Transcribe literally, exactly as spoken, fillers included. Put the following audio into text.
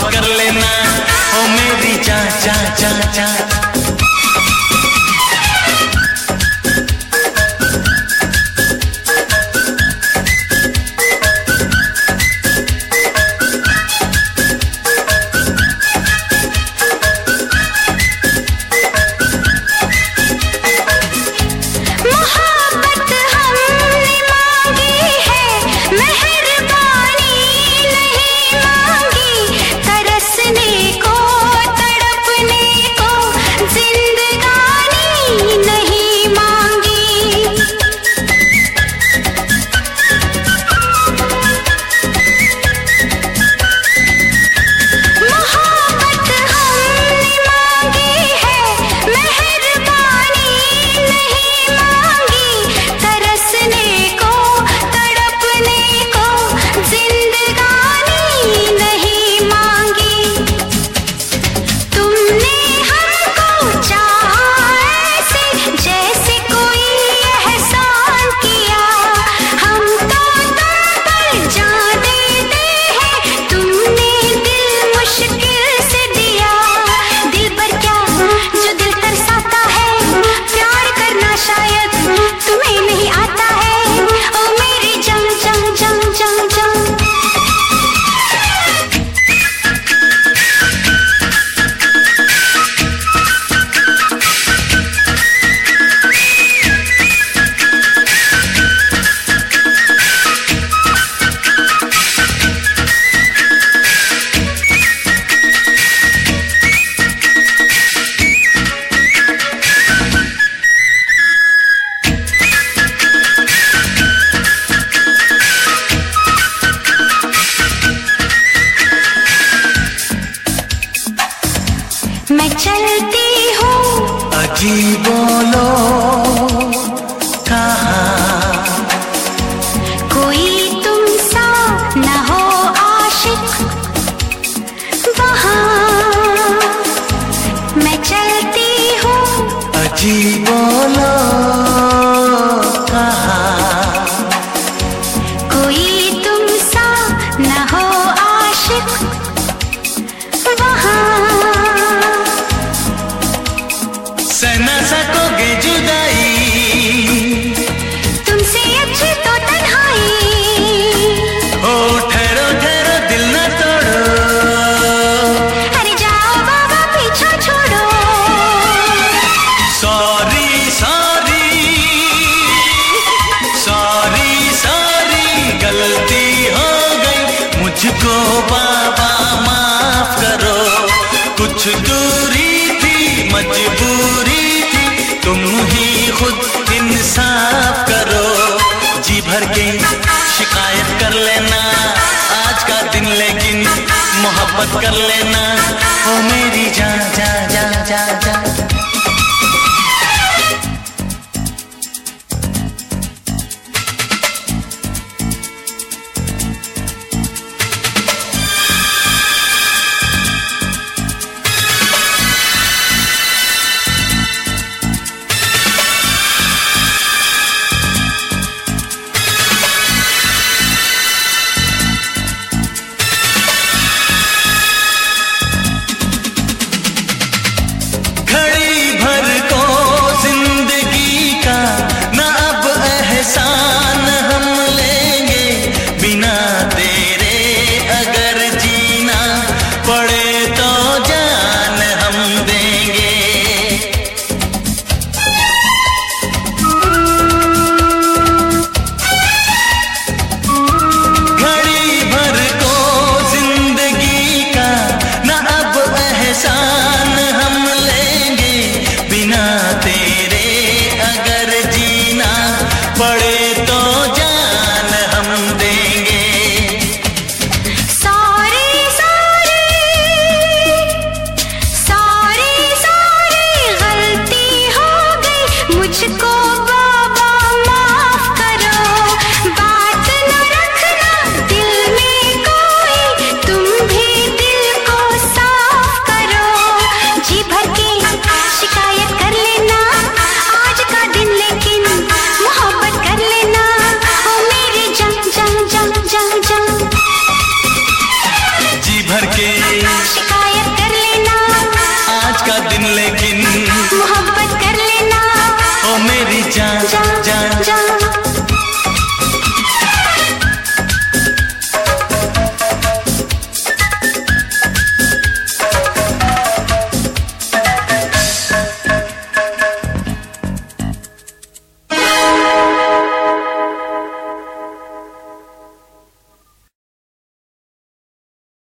कर लेना ओ मेरी जा जा जा जा। मैं चलती हूँ अजी बोलो कहाँ, कोई तुम सा न हो आशिक वहाँ। मैं चलती हूँ अजी बोलो कहाँ, कोई तुम सा न हो आशिक वहाँ। सह न सकोगे जुदाई, तुमसे अच्छी तो तन्हाई। ओ ठहरो ठहरो दिल न तोड़ो, अरे जाओ बाबा पीछा छोड़ो। सॉरी सॉरी सॉरी सॉरी गलती हो गई मुझको बाबा माफ करो। कुछ दूरी थी मजबूरी थी, तुम ही खुद इंसाफ करो। जी भर के शिकायत कर लेना आज का दिन, लेकिन मोहब्बत कर लेना ओ मेरी जान जा जा जा जा। पड़े